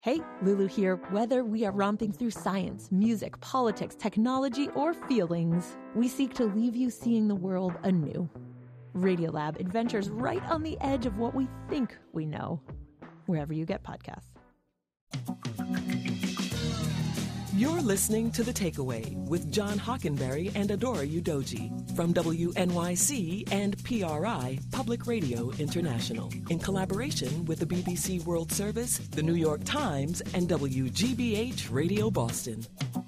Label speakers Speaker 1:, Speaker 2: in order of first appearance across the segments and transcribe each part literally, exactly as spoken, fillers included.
Speaker 1: Hey, Lulu here. Whether we are romping through science, music, politics, technology, or feelings, we seek to leave you seeing the world anew. Radiolab adventures right on the edge of what we think we know, wherever you get podcasts.
Speaker 2: You're listening to The Takeaway with John Hockenberry and Adora Udoji from W N Y C and P R I, Public Radio International, in collaboration with the B B C World Service, the New York Times, and W G B H Radio Boston.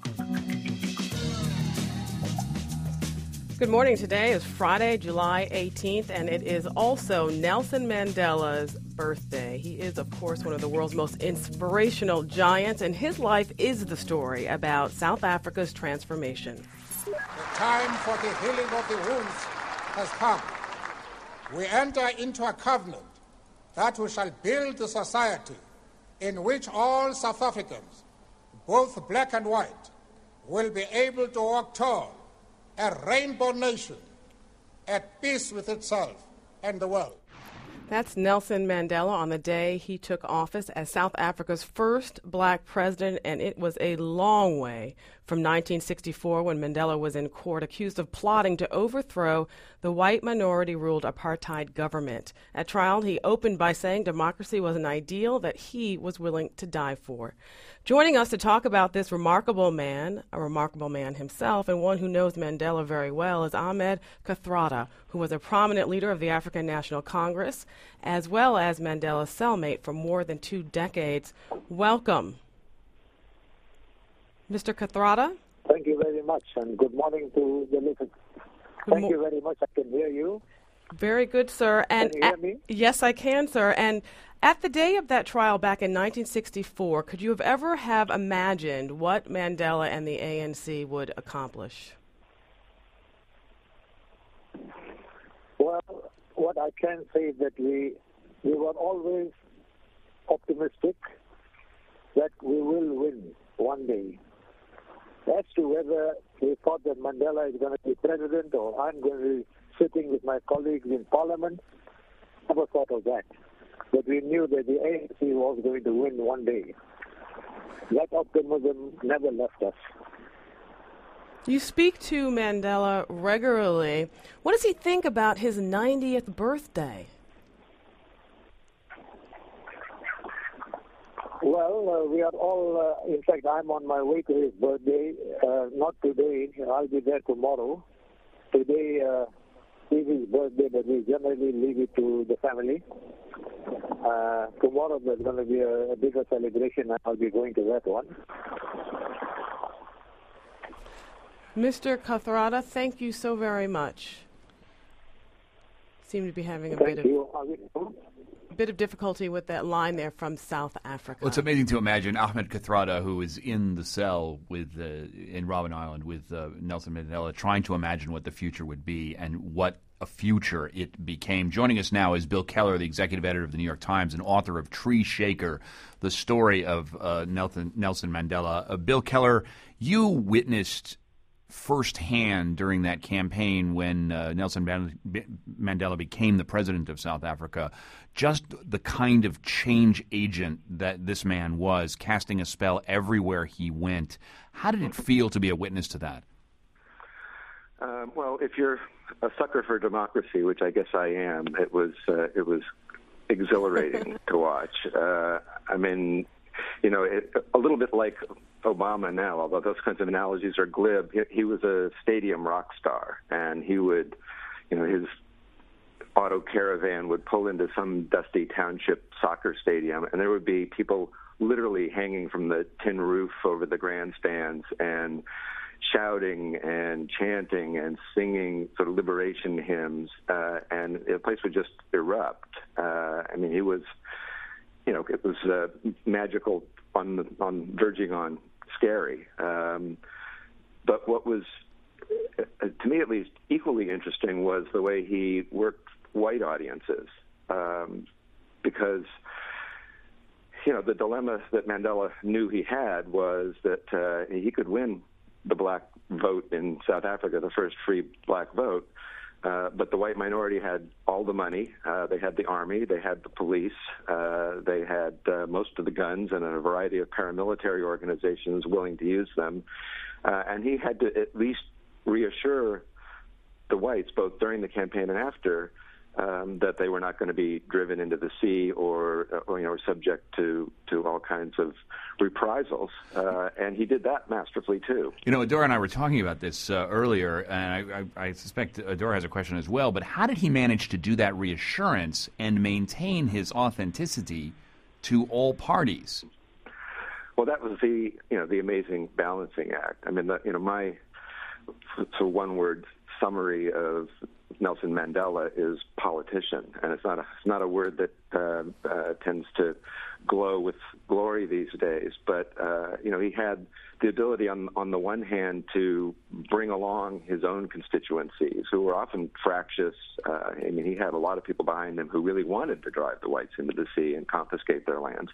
Speaker 3: Good morning. Today is Friday, July eighteenth, and it is also Nelson Mandela's birthday. He is, of course, one of the world's most inspirational giants, and his life is the story about South Africa's transformation.
Speaker 4: The time for the healing of the wounds has come. We enter into a covenant that we shall build a society in which all South Africans, both black and white, will be able to walk tall, a rainbow nation, at peace with itself and the world.
Speaker 3: That's Nelson Mandela on the day he took office as South Africa's first black president, and it was a long way from nineteen sixty-four when Mandela was in court accused of plotting to overthrow the white minority-ruled apartheid government. At trial, he opened by saying democracy was an ideal that he was willing to die for. Joining us to talk about this remarkable man, a remarkable man himself, and one who knows Mandela very well, is Ahmed Kathrada, who was a prominent leader of the African National Congress, as well as Mandela's cellmate for more than two decades. Welcome. Mister Kathrada?
Speaker 5: Thank you very much, and good morning to the listeners. Thank mo- you very much. I can hear you.
Speaker 3: Very good, sir. And
Speaker 5: can you hear me?
Speaker 3: At, yes, I can, sir. And at the day of that trial back in nineteen sixty-four, could you have ever have imagined what Mandela and the A N C would accomplish?
Speaker 5: Well, what I can say is that we we were always optimistic that we will win one day. As to whether we thought that Mandela is going to be president or I'm going to be sitting with my colleagues in parliament, never thought of that. But we knew that the A N C was going to win one day. That optimism never left us.
Speaker 3: You speak to Mandela regularly. What does he think about his ninetieth birthday?
Speaker 5: Well, uh, we are all, uh, in fact, I'm on my way to his birthday. Uh, not today, I'll be there tomorrow. Today uh, is his birthday, but we generally leave it to the family. Uh, tomorrow there's going to be a, a bigger celebration, and I'll be going to that one.
Speaker 3: Mister Kathrada, thank you so very much. Seem to be having a
Speaker 5: Thank
Speaker 3: bit
Speaker 5: you.
Speaker 3: of bit of difficulty with that line there from South Africa.
Speaker 6: Well, it's amazing to imagine Ahmed Kathrada, who is in the cell with uh, in Robben Island with uh, Nelson Mandela, trying to imagine what the future would be and what a future it became. Joining us now is Bill Keller, the executive editor of the New York Times and author of Tree Shaker, the story of uh, Nelson, Nelson Mandela. Uh, Bill Keller, you witnessed firsthand during that campaign when uh, Nelson Mandela became the president of South Africa, just the kind of change agent that this man was, casting a spell everywhere he went. How did it feel to be a witness to that?
Speaker 7: Um, well, if you're a sucker for democracy, which I guess I am, it was uh, it was exhilarating to watch. Uh, I mean, you know, it, a little bit like Obama now, although those kinds of analogies are glib. He, he was a stadium rock star, and he would, you know, his auto caravan would pull into some dusty township soccer stadium, and there would be people literally hanging from the tin roof over the grandstands and shouting and chanting and singing sort of liberation hymns, uh, and the place would just erupt. Uh, I mean, he was, you know, it was uh, magical on on verging on scary. Um, but what was, uh, to me at least, equally interesting was the way he worked white audiences, um, because, you know, the dilemma that Mandela knew he had was that uh, he could win the black vote in South Africa, the first free black vote, Uh, but the white minority had all the money. Uh, they had the army. They had the police. Uh, they had uh, most of the guns and a variety of paramilitary organizations willing to use them. Uh, and he had to at least reassure the whites, both during the campaign and after, um, that they were not going to be driven into the sea or, or you know, subject to, to all kinds of reprisals. Uh, and he did that masterfully, too.
Speaker 6: You know, Adora and I were talking about this uh, earlier, and I, I, I suspect Adora has a question as well, but how did he manage to do that reassurance and maintain his authenticity to all parties?
Speaker 7: Well, that was the, you know, the amazing balancing act. I mean, the, you know, my, so one-word summary of Nelson Mandela is politician, and it's not a, it's not a word that uh, uh, tends to glow with glory these days. But uh, you know, he had the ability, on on the one hand, to bring along his own constituencies, who were often fractious. Uh, I mean, he had a lot of people behind him who really wanted to drive the whites into the sea and confiscate their lands.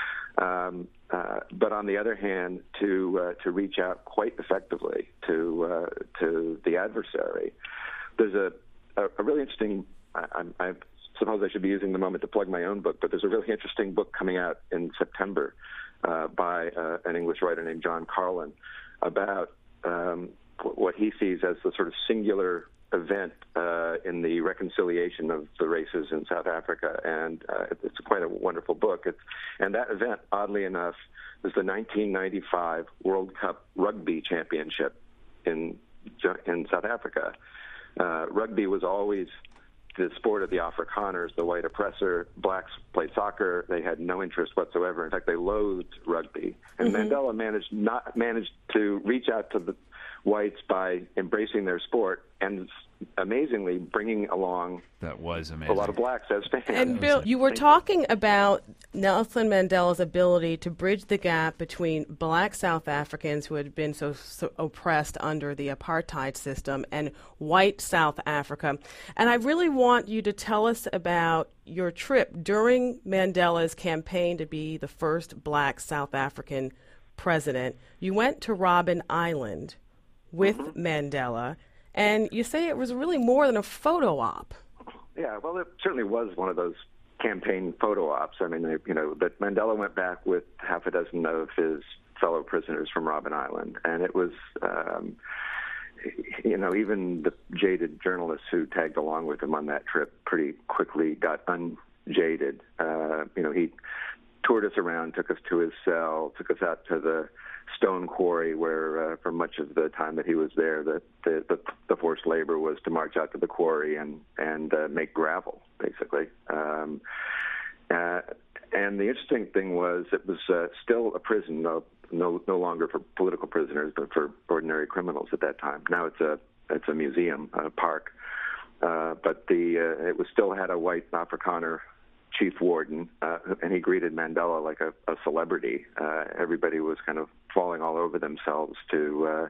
Speaker 7: Um, uh, but on the other hand, to uh, to reach out quite effectively to uh, to the adversary. There's a, a, a really interesting. I, I suppose I should be using the moment to plug my own book, but there's a really interesting book coming out in September uh, by uh, an English writer named John Carlin about um, what he sees as the sort of singular event uh, in the reconciliation of the races in South Africa, and uh, it's quite a wonderful book. It's, and that event, oddly enough, was the nineteen ninety-five World Cup Rugby Championship in in South Africa. Uh, rugby was always the sport of the Afrikaners, the white oppressor. Blacks played soccer; they had no interest whatsoever. In fact, they loathed rugby. And mm-hmm. Mandela managed not managed to reach out to the whites by embracing their sport and amazingly bringing along
Speaker 6: that was amazing.
Speaker 7: a lot of blacks as fans.
Speaker 3: And Bill, you were talking about Nelson Mandela's ability to bridge the gap between black South Africans who had been so, so oppressed under the apartheid system and white South Africa. And I really want you to tell us about your trip during Mandela's campaign to be the first black South African president. You went to Robben Island with mm-hmm. Mandela, and you say it was really more than a photo op.
Speaker 7: Yeah, well, it certainly was one of those campaign photo ops. I mean, you know, that Mandela went back with half a dozen of his fellow prisoners from Robben Island, and it was, um, you know, even the jaded journalists who tagged along with him on that trip pretty quickly got unjaded. Uh, you know, he toured us around, took us to his cell, took us out to the stone quarry where uh, for much of the time that he was there, the, the, the, the forced labor was to march out to the quarry and, and uh, make gravel, basically. Um, uh, and the interesting thing was it was uh, still a prison, no, no, no longer for political prisoners, but for ordinary criminals at that time. Now it's a, it's a museum, a park. Uh, but the uh, it was still had a white Afrikaner chief warden, uh, and he greeted Mandela like a, a celebrity. Uh, everybody was kind of falling all over themselves to, uh,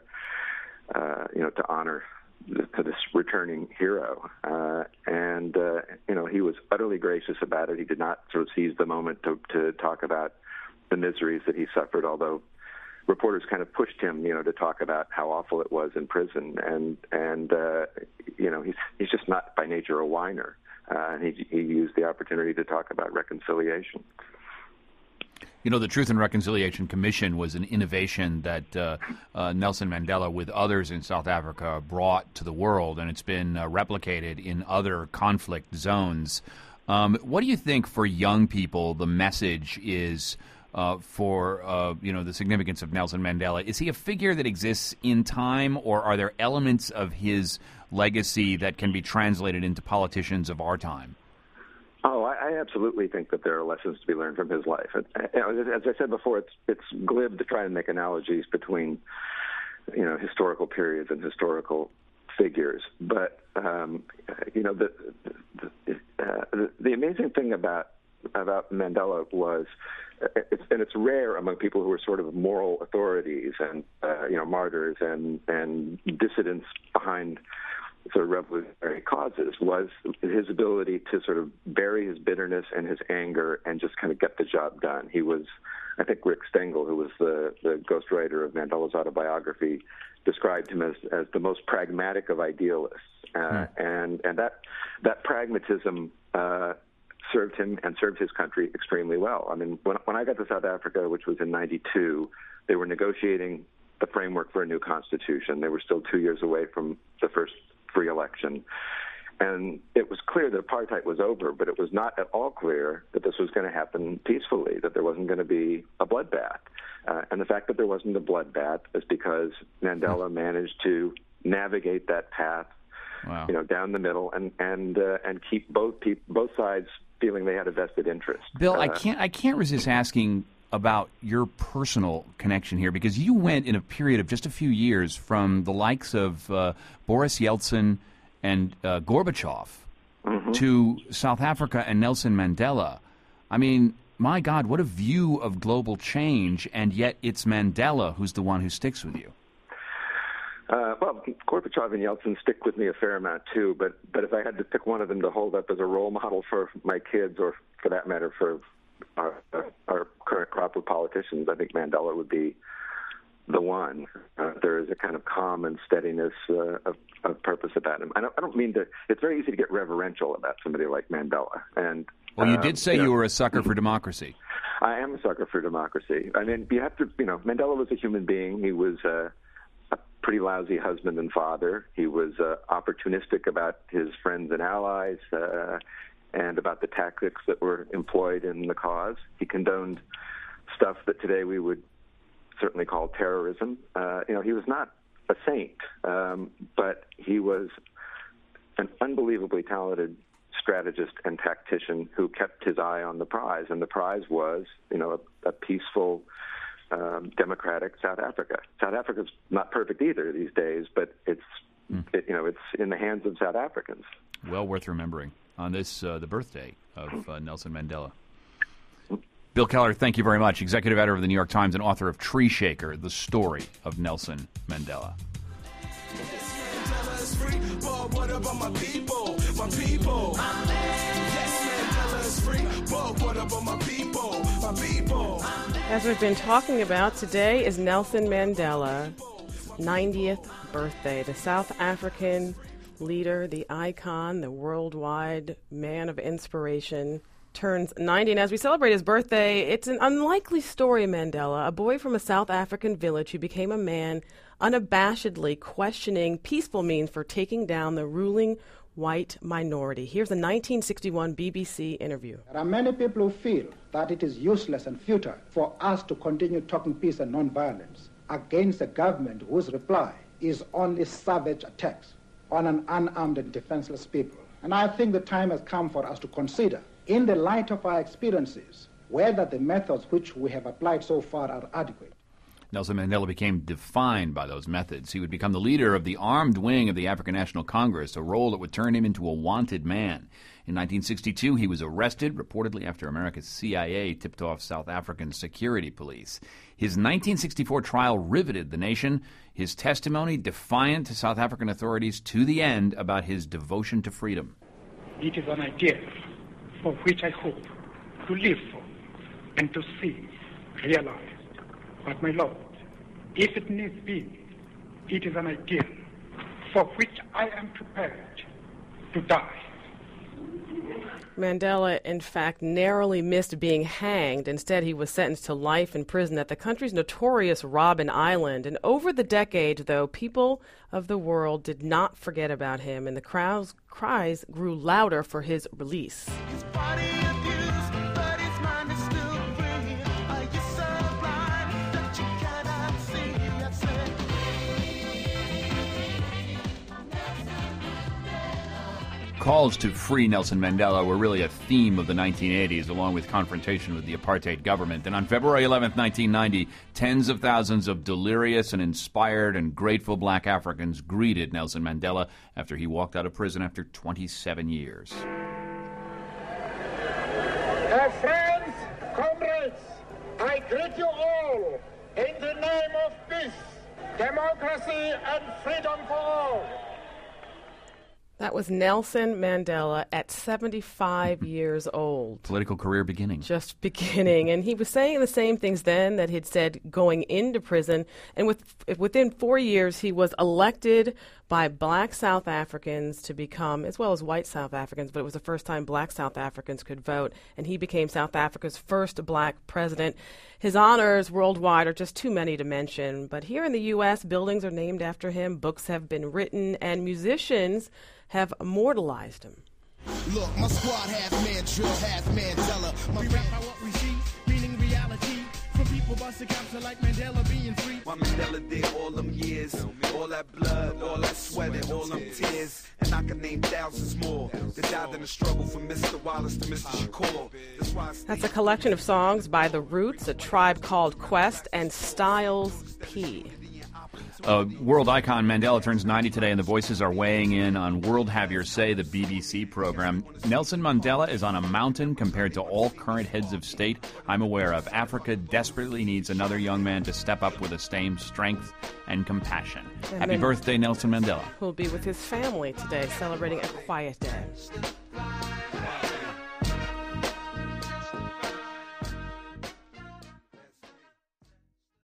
Speaker 7: uh, you know, to honor th- to this returning hero. Uh, and, uh, you know, he was utterly gracious about it. He did not sort of seize the moment to, to talk about the miseries that he suffered, although reporters kind of pushed him, you know, to talk about how awful it was in prison. And, and uh, you know, he's, he's just not by nature a whiner. Uh, and he, he used the opportunity to talk about reconciliation.
Speaker 6: You know, the Truth and Reconciliation Commission was an innovation that uh, uh, Nelson Mandela, with others in South Africa, brought to the world, and it's been uh, replicated in other conflict zones. Um, what do you think, for young people, the message is uh, for, uh, you know, the significance of Nelson Mandela? Is he a figure that exists in time, or are there elements of his legacy that can be translated into politicians of our time?
Speaker 7: Oh, I, I absolutely think that there are lessons to be learned from his life. And, you know, as I said before, it's it's glib to try and make analogies between, you know, historical periods and historical figures. But um, you know, the the, uh, the the amazing thing about about Mandela was, it's, and it's rare among people who are sort of moral authorities and uh, you know, martyrs and and dissidents behind sort of revolutionary causes, was his ability to sort of bury his bitterness and his anger and just kind of get the job done. He was I think Rick Stengel, who was the, the ghostwriter of Mandela's autobiography, described him as, as the most pragmatic of idealists. Uh, mm. And and that that pragmatism uh, served him and served his country extremely well. I mean, when, when I got to South Africa, which was in ninety-two, they were negotiating the framework for a new constitution. They were still two years away from the first free election. And it was clear that apartheid was over, but it was not at all clear that this was going to happen peacefully, that there wasn't going to be a bloodbath. Uh, and the fact that there wasn't a bloodbath is because Mandela managed to navigate that path, wow. you know, down the middle, and and uh, and keep both peop- both sides feeling they had a vested interest.
Speaker 6: Bill,
Speaker 7: uh,
Speaker 6: I can't I can't resist asking about your personal connection here, because you went in a period of just a few years from the likes of uh, Boris Yeltsin and uh, Gorbachev mm-hmm. to South Africa and Nelson Mandela. I mean, my God, what a view of global change, and yet it's Mandela who's the one who sticks with you.
Speaker 7: Uh, well, Gorbachev and Yeltsin stick with me a fair amount, too, but, but if I had to pick one of them to hold up as a role model for my kids, or for that matter for our, our current crop of politicians, I think Mandela would be the one. Uh, there is a kind of calm and steadiness uh, of, of purpose about him. I don't, I don't mean to. It's very easy to get reverential about somebody like Mandela. And
Speaker 6: well, you
Speaker 7: uh,
Speaker 6: did say
Speaker 7: you, know,
Speaker 6: you were a sucker for democracy.
Speaker 7: I am a sucker for democracy. I mean, you have to. You know, Mandela was a human being. He was uh, a pretty lousy husband and father. He was uh, opportunistic about his friends and allies, uh, and about the tactics that were employed in the cause. He condoned stuff that today we would certainly call terrorism. Uh, you know, he was not a saint, um, but he was an unbelievably talented strategist and tactician who kept his eye on the prize, and the prize was, you know, a, a peaceful, um, democratic South Africa. South Africa's not perfect either these days, but it's, mm. it, you know, it's in the hands of South Africans.
Speaker 6: Well worth remembering on this, uh, the birthday of uh, Nelson Mandela. Bill Keller, thank you very much. Executive editor of the New York Times and author of Tree Shaker, the story of Nelson Mandela.
Speaker 3: As we've been talking about, today is Nelson Mandela's ninetieth birthday. The South African leader, the icon, the worldwide man of inspiration, turns ninety, and as we celebrate his birthday, it's an unlikely story of Mandela, a boy from a South African village who became a man unabashedly questioning peaceful means for taking down the ruling white minority. Here's a nineteen sixty-one B B C interview.
Speaker 8: There are many people who feel that it is useless and futile for us to continue talking peace and nonviolence against a government whose reply is only savage attacks on an unarmed and defenseless people. And I think the time has come for us to consider, in the light of our experiences, whether the methods which we have applied so far are adequate.
Speaker 6: Nelson Mandela became defined by those methods. He would become the leader of the armed wing of the African National Congress, a role that would turn him into a wanted man. In nineteen sixty-two, he was arrested, reportedly after America's C I A tipped off South African security police. His nineteen sixty-four trial riveted the nation, his testimony defiant to South African authorities to the end about his devotion to freedom.
Speaker 9: It is an idea for which I hope to live for and to see realized. But my Lord, if it needs be, it is an idea for which I am prepared to die.
Speaker 3: Mandela, in fact, narrowly missed being hanged. Instead, he was sentenced to life in prison at the country's notorious Robben Island. And over the decade, though, people of the world did not forget about him, and the crowd's cries grew louder for his release. His body abused, but his mind is still free. Are you so blind that you cannot see? I said, calls to free Nelson Mandela were really a theme of the nineteen eighties, along with confrontation with the apartheid government. And on February eleventh, nineteen ninety, tens of thousands of delirious and inspired and grateful black Africans greeted Nelson Mandela after he walked out of prison after twenty-seven years.
Speaker 4: Dear friends, comrades, I greet you all in the name of peace, democracy, and freedom for all.
Speaker 3: That was Nelson Mandela at seventy-five years old.
Speaker 6: Political career beginning.
Speaker 3: Just beginning. And he was saying the same things then that he'd said going into prison. And with, within four years, he was elected by black South Africans to become, as well as white South Africans, but it was the first time black South Africans could vote. And he became South Africa's first black president. His honors worldwide are just too many to mention. But here in the U S, buildings are named after him, books have been written, and musicians have immortalized him.
Speaker 10: Look, my squad half man drill, half Mandela. My we rap by what we see, meaning reality. For people busting capture like Mandela being free.
Speaker 11: Why Mandela did all them years, all that blood, all that sweat, and all them tears. And I can name thousands more that died in the struggle from Mister Wallace to Mister Shakur. That's why
Speaker 3: That's a collection of songs by The Roots, A Tribe Called Quest, and Styles P.
Speaker 6: Uh, world icon Mandela turns ninety today, and the voices are weighing in on World Have Your Say, the B B C program. Nelson Mandela is on a mountain compared to all current heads of state I'm aware of. Africa desperately needs another young man to step up with the same strength and compassion.
Speaker 3: And
Speaker 6: Happy birthday, Nelson Mandela.
Speaker 3: Who'll be with his family today, celebrating a quiet day.